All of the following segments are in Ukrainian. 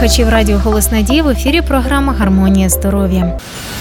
слухачів радіо «Голос Надії», в ефірі програма «Гармонія здоров'я».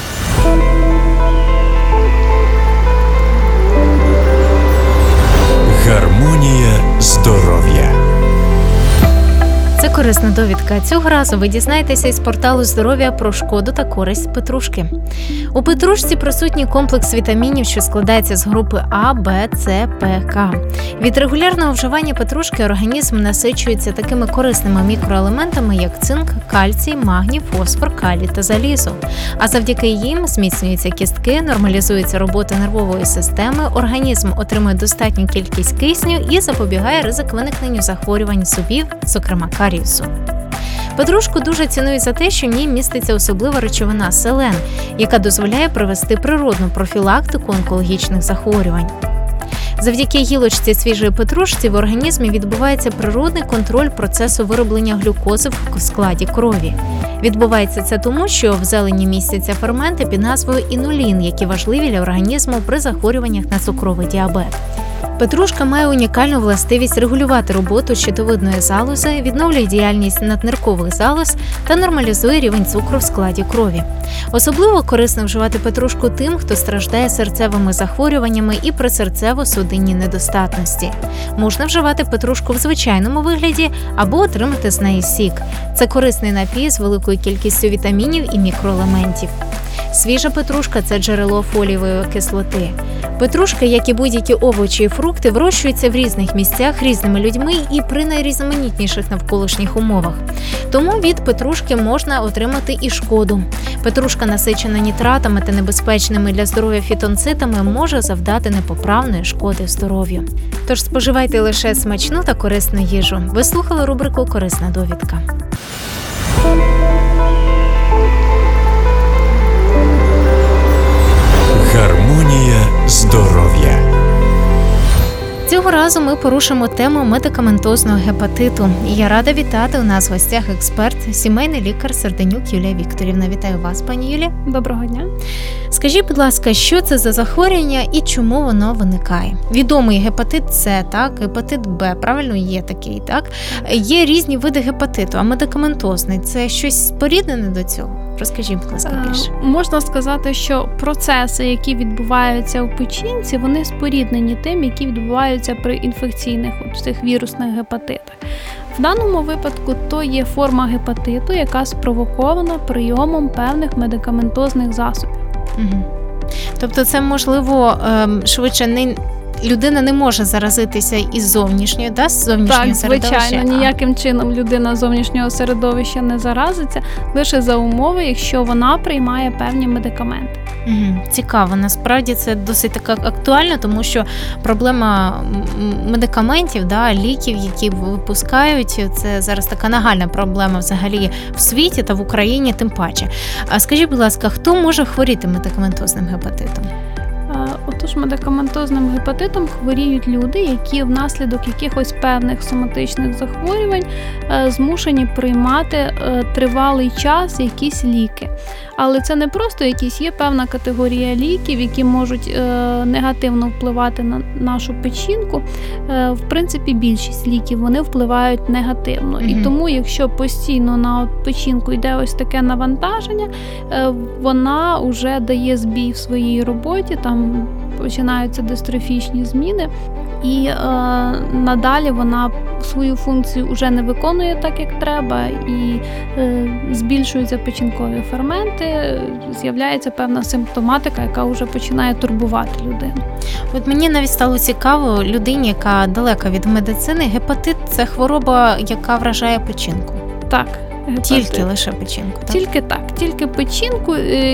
Гармонія здоров'я. Це корисна довідка. Цього разу ви дізнаєтеся із порталу здоров'я про шкоду та користь петрушки. У петрушці присутній комплекс вітамінів, що складається з групи А, Б, С, П, К. Від регулярного вживання петрушки організм насичується такими корисними мікроелементами, як цинк, кальцій, магній, фосфор, калій та залізо. А завдяки їм зміцнюються кістки, нормалізується робота нервової системи, організм отримує достатню кількість кисню і запобігає ризик виникненню захворювань зубів, зокрема карієсу. Петрушку дуже цінують за те, що в ній міститься особлива речовина – селен, яка дозволяє провести природну профілактику онкологічних захворювань. Завдяки гілочці свіжої петрушці в організмі відбувається природний контроль процесу вироблення глюкози в складі крові. Відбувається це тому, що в зелені містяться ферменти під назвою інулін, які важливі для організму при захворюваннях на цукровий діабет. Петрушка має унікальну властивість регулювати роботу щитовидної залози, відновлює діяльність надниркових залоз та нормалізує рівень цукру в складі крові. Особливо корисно вживати петрушку тим, хто страждає серцевими захворюваннями і при серцево-судинній недостатності. Можна вживати петрушку в звичайному вигляді або отримати з неї сік. Це корисний напій з великою кількістю вітамінів і мікроелементів. Свіжа петрушка – це джерело фолієвої кислоти. Петрушка, як і будь-які овочі і фрукти, вирощуються в різних місцях різними людьми і при найрізноманітніших навколишніх умовах. Тому від петрушки можна отримати і шкоду. Петрушка, насичена нітратами та небезпечними для здоров'я фітонцидами, може завдати непоправної шкоди здоров'ю. Тож споживайте лише смачну та корисну їжу. Ви слухали рубрику «Корисна довідка». Гармонія здоров'я. Цього разу ми порушимо тему медикаментозного гепатиту. І я рада вітати у нас в гостях експерт, сімейний лікар Серденюк Юлія Вікторівна. Вітаю вас, пані Юлія. Доброго дня. Скажіть, будь ласка, що це за захворювання і чому воно виникає? Відомий гепатит С, так, гепатит Б, правильно, є такий, так? Є різні види гепатиту, а медикаментозний – це щось споріднене до цього? Розкажіть, будь ласка, більше. Можна сказати, що процеси, які відбуваються у печінці, вони споріднені тим, які відбуваються при інфекційних цих вірусних гепатитах. В даному випадку то є форма гепатиту, яка спровокована прийомом певних медикаментозних засобів. Угу. Тобто це, можливо, швидше людина не може заразитися із зовнішньої, з зовнішнього середовища? Так, звичайно, ніяким чином людина з зовнішнього середовища не заразиться, лише за умови, якщо вона приймає певні медикаменти. Цікаво, насправді це досить так актуально, тому що проблема медикаментів, ліків, які випускають, це зараз така нагальна проблема взагалі в світі та в Україні тим паче. А скажіть, будь ласка, хто може хворіти медикаментозним гепатитом? Отож, медикаментозним гепатитом хворіють люди, які внаслідок якихось певних соматичних захворювань змушені приймати тривалий час якісь ліки. Але це не просто якісь, є певна категорія ліків, які можуть негативно впливати на нашу печінку. В принципі, більшість ліків, вони впливають негативно. І тому, якщо постійно на печінку йде ось таке навантаження, вона вже дає збій в своїй роботі, там починаються дистрофічні зміни, і надалі вона свою функцію вже не виконує так, як треба, і збільшуються печінкові ферменти, з'являється певна симптоматика, яка вже починає турбувати людину. От мені навіть стало цікаво людині, яка далека від медицини, гепатит – це хвороба, яка вражає печінку. Так. Тільки лише печінку, так? Тільки печінку,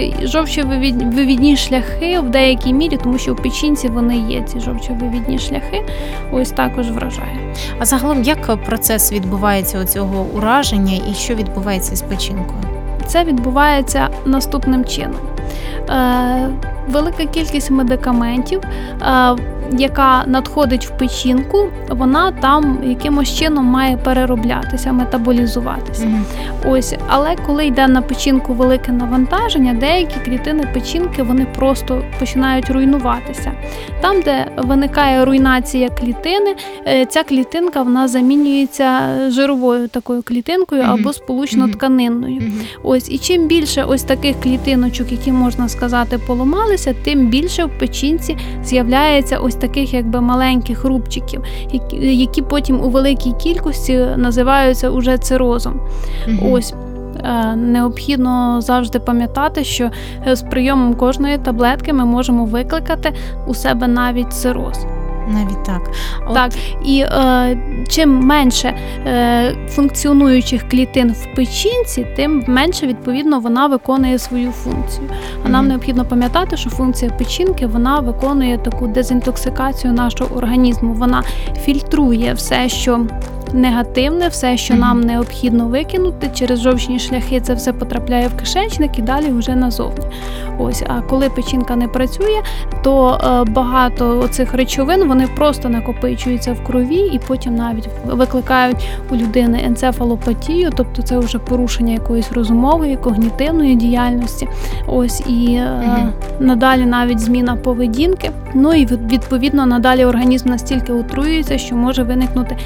жовчовивідні шляхи в деякій мірі, тому що в печінці вони є, ці жовчовивідні шляхи, ось також вражає. А загалом, як процес відбувається у цього ураження і що відбувається з печінкою? Це відбувається наступним чином. Велика кількість медикаментів яка надходить в печінку, вона там якимось чином має перероблятися, метаболізуватися. Ось, але коли йде на печінку велике навантаження, деякі клітини печінки вони просто починають руйнуватися. Там, де виникає руйнація клітини, ця клітинка вона замінюється жировою такою клітинкою або сполучно-тканинною. Ось, і чим більше ось таких клітиночок, які, можна сказати, поламалися, тим більше в печінці з'являється ось таких якби маленьких рубчиків, які потім у великій кількості називаються уже цирозом. Ось. Необхідно завжди пам'ятати, що з прийомом кожної таблетки ми можемо викликати у себе навіть цироз. Навіть так. Так, і чим менше функціонуючих клітин в печінці, тим менше, відповідно, вона виконує свою функцію. А нам необхідно пам'ятати, що функція печінки, вона виконує таку дезінтоксикацію нашого організму. Вона фільтрує все, що негативне, все, що нам необхідно викинути, через жовчні шляхи це все потрапляє в кишечник і далі вже назовні. Ось, а коли печінка не працює, то багато оцих речовин, вони просто накопичуються в крові і потім навіть викликають у людини енцефалопатію, тобто це вже порушення якоїсь розумової, когнітивної діяльності. Ось, і надалі навіть зміна поведінки. Ну і відповідно надалі організм настільки отруюється, що може виникнути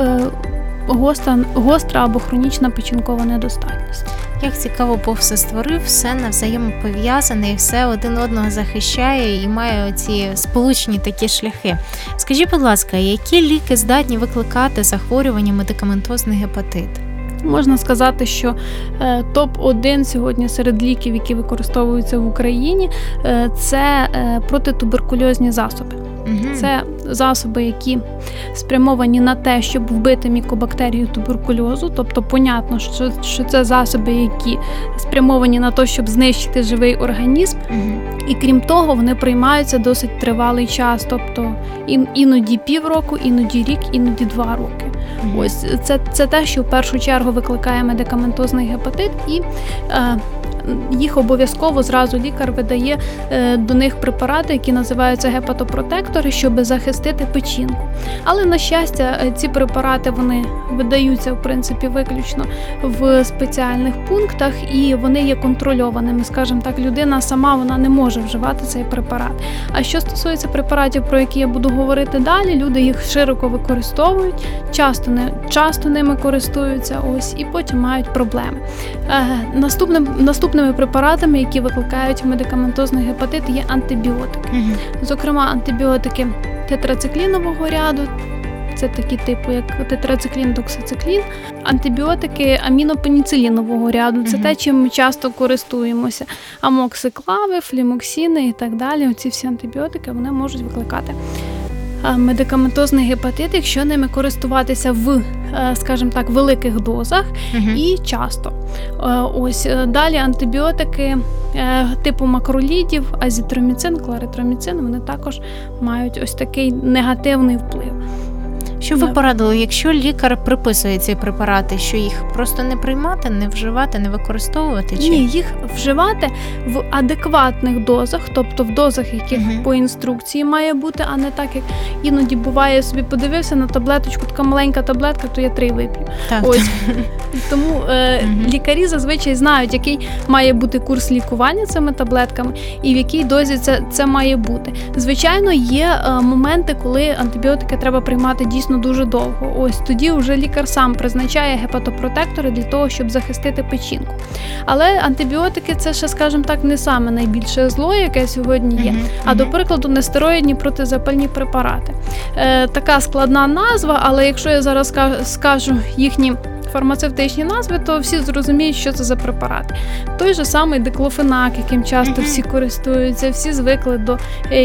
гостра або хронічна печінкова недостатність. Як цікаво, Бог все створив, все навзаємопов'язане, і все один одного захищає і має оці сполучні такі шляхи. Скажіть, будь ласка, які ліки здатні викликати захворювання медикаментозний гепатит? Можна сказати, що топ-1 сьогодні серед ліків, які використовуються в Україні, це протитуберкульозні засоби. Це засоби, які спрямовані на те, щоб вбити мікобактерію туберкульозу, тобто понятно, що це засоби, які спрямовані на те, щоб знищити живий організм, і крім того, вони приймаються досить тривалий час, тобто іноді півроку, іноді рік, іноді 2 роки. Ось це те, що в першу чергу викликає медикаментозний гепатит, і їх обов'язково зразу лікар видає до них препарати, які називаються гепатопротектори, щоб захистити печінку. Але, на щастя, ці препарати вони видаються, в принципі, виключно в спеціальних пунктах, і вони є контрольованими. Скажімо так, людина сама вона не може вживати цей препарат. А що стосується препаратів, про які я буду говорити далі, люди їх широко використовують, часто ними користуються, ось, і потім мають проблеми. Наступними препаратами, які викликають медикаментозний гепатит, є антибіотики. Зокрема, антибіотики тетрациклінового ряду, це такі типу, як тетрациклін, доксициклін, антибіотики амінопеніцилінового ряду, це те, чим ми часто користуємося, амоксиклави, флімоксини і так далі. Оці всі антибіотики, вони можуть викликати медикаментозний гепатит, якщо ними користуватися в, скажімо так, великих дозах і часто. Ось далі антибіотики типу макролідів, азітроміцин, кларитроміцин, вони також мають ось такий негативний вплив. Що ви порадили, якщо лікар приписує ці препарати, що їх просто не приймати, не вживати, не використовувати? Чи? Ні, їх вживати в адекватних дозах, тобто в дозах, яких по інструкції має бути, а не так, як іноді буває, собі подивився на таблеточку, така маленька таблетка, то я 3 вип'ю. Так. Ось. Тому лікарі зазвичай знають, який має бути курс лікування цими таблетками і в якій дозі це має бути. Звичайно, є моменти, коли антибіотики треба приймати дійсно дуже довго. Ось тоді вже лікар сам призначає гепатопротектори для того, щоб захистити печінку. Але антибіотики – це ще, скажімо так, не саме найбільше зло, яке сьогодні є. А, до прикладу, нестероїдні протизапальні препарати. Така складна назва, але якщо я зараз скажу їхні фармацевтичні назви, то всі зрозуміють, що це за препарати. Той же самий диклофенак, яким часто всі користуються, всі звикли до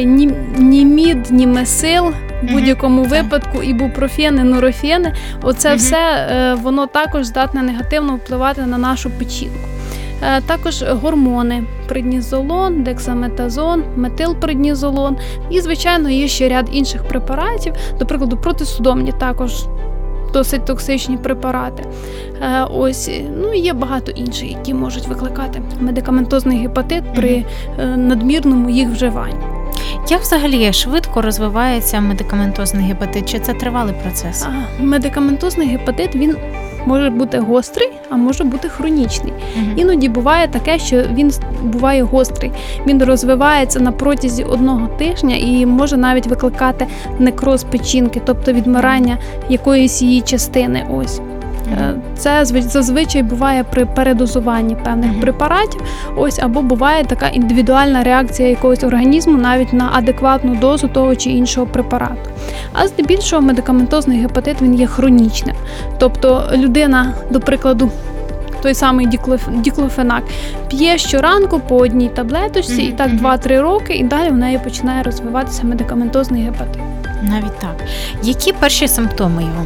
німід, німесил, в будь-якому випадку, ібупрофени, нурофени. Оце все, воно також здатне негативно впливати на нашу печінку. Також гормони, преднізолон, дексаметазон, метилпреднізолон і, звичайно, є ще ряд інших препаратів, до прикладу, протисудомні також досить токсичні препарати. Ось, ну, є багато інших, які можуть викликати медикаментозний гепатит при надмірному їх вживанні. Як взагалі швидко розвивається медикаментозний гепатит? Чи це тривалий процес? Медикаментозний гепатит, він може бути гострий, а може бути хронічний. Мгм. Іноді буває таке, що він буває гострий. Він розвивається на протязі 1 тижня і може навіть викликати некроз печінки, тобто відмирання якоїсь її частини. Ось. Це зазвичай буває при передозуванні певних препаратів, ось, або буває така індивідуальна реакція якогось організму навіть на адекватну дозу того чи іншого препарату. А здебільшого медикаментозний гепатит, він є хронічним. Тобто людина, до прикладу, той самий діклофенак, п'є щоранку по 1 таблеточці, і так 2-3 роки, і далі в неї починає розвиватися медикаментозний гепатит. Навіть так. Які перші симптоми його?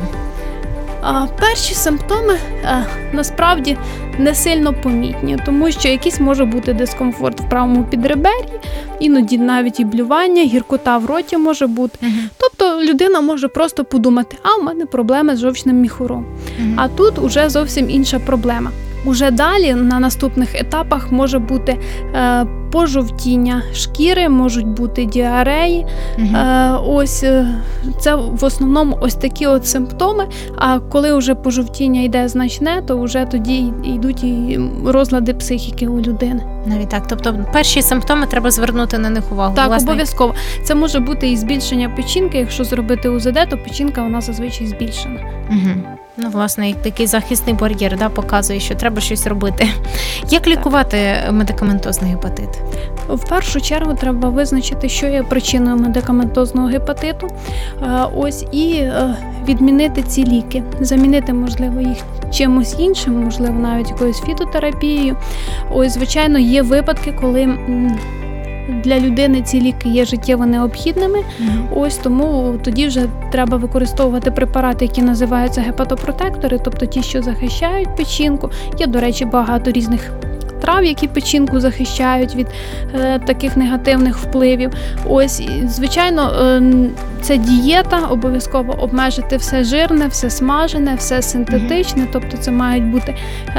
Перші симптоми насправді не сильно помітні, тому що якийсь може бути дискомфорт в правому підребер'ї, іноді навіть і блювання, гіркота в роті може бути. Тобто людина може просто подумати, у мене проблеми з жовчним міхуром. А тут уже зовсім інша проблема. Уже далі на наступних етапах може бути пожовтіння шкіри, можуть бути діареї. Ось це в основному ось такі от симптоми. А коли вже пожовтіння йде значне, то вже тоді йдуть і розлади психіки у людини. Навіть так. Тобто перші симптоми треба звернути на них увагу. Так, Власне, обов'язково. Це може бути і збільшення печінки. Якщо зробити УЗД, то печінка вона зазвичай збільшена. Ну, власне, як такий захисний бар'єр, показує, що треба щось робити. Як лікувати медикаментозний гепатит? В першу чергу треба визначити, що є причиною медикаментозного гепатиту, ось, і відмінити ці ліки, замінити, можливо, їх чимось іншим, можливо, навіть якоюсь фітотерапією. Ось, звичайно, є випадки, коли для людини ці ліки є життєво необхідними, ось, тому тоді вже треба використовувати препарати, які називаються гепатопротектори, тобто ті, що захищають печінку. Є, до речі, багато різних трав, які печінку захищають від таких негативних впливів. Ось, і, звичайно, це дієта, обов'язково обмежити все жирне, все смажене, все синтетичне, тобто це мають бути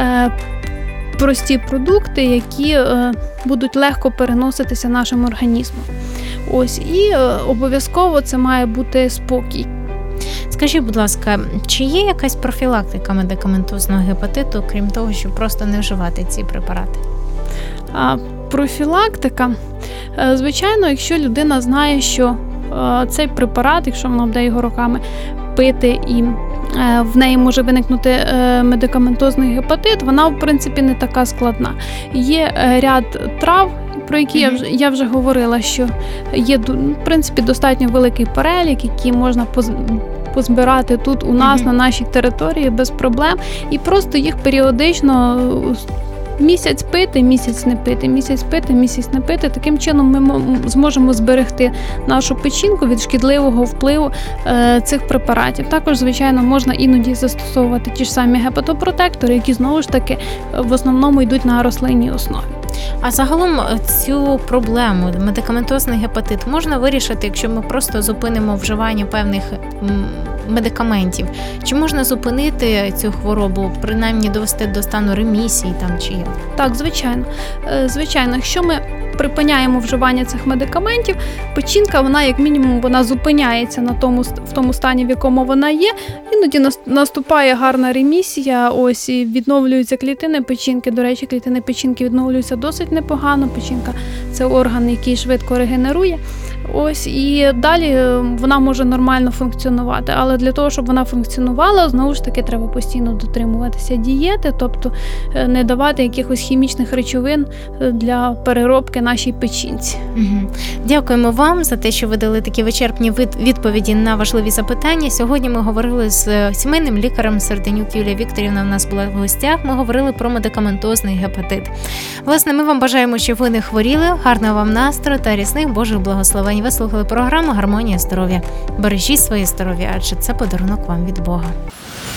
прості продукти, які будуть легко переноситися нашим організмом. Ось, і обов'язково це має бути спокій. Скажіть, будь ласка, чи є якась профілактика медикаментозного гепатиту, крім того, щоб просто не вживати ці препарати? Профілактика, звичайно, якщо людина знає, що цей препарат, якщо вона буде його роками пити і в неї може виникнути медикаментозний гепатит, вона, в принципі, не така складна. Є ряд трав, про які я вже говорила, що є, в принципі, достатньо великий перелік, які можна позбирати тут у нас, на нашій території, без проблем, і просто їх періодично місяць пити, місяць не пити, місяць пити, місяць не пити. Таким чином ми зможемо зберегти нашу печінку від шкідливого впливу цих препаратів. Також, звичайно, можна іноді застосовувати ті ж самі гепатопротектори, які, знову ж таки, в основному йдуть на рослинній основі. А загалом цю проблему, медикаментозний гепатит, можна вирішити, якщо ми просто зупинимо вживання певних медикаментів? Чи можна зупинити цю хворобу, принаймні довести до стану ремісії там чи як? Так, звичайно. Звичайно, якщо ми припиняємо вживання цих медикаментів, печінка, вона як мінімум вона зупиняється в тому стані, в якому вона є. Іноді наступає гарна ремісія, ось, і відновлюються клітини печінки. До речі, клітини печінки відновлюються досить непогано. Печінка – це орган, який швидко регенерує. Ось, і далі вона може нормально функціонувати. Але для того, щоб вона функціонувала, знову ж таки, треба постійно дотримуватися дієти, тобто не давати якихось хімічних речовин для переробки нашій печінці. Дякуємо вам за те, що ви дали такі вичерпні відповіді на важливі запитання. Сьогодні ми говорили з сімейним лікарем Серденюк Юлія Вікторівна, у нас була в гостях. Ми говорили про медикаментозний гепатит. Власне, ми вам бажаємо, щоб ви не хворіли, гарного вам настрою та рясних Божих благословень. Ви слухали програму «Гармонія здоров'я». Бережіть своє здоров'я, адже це подарунок вам від Бога.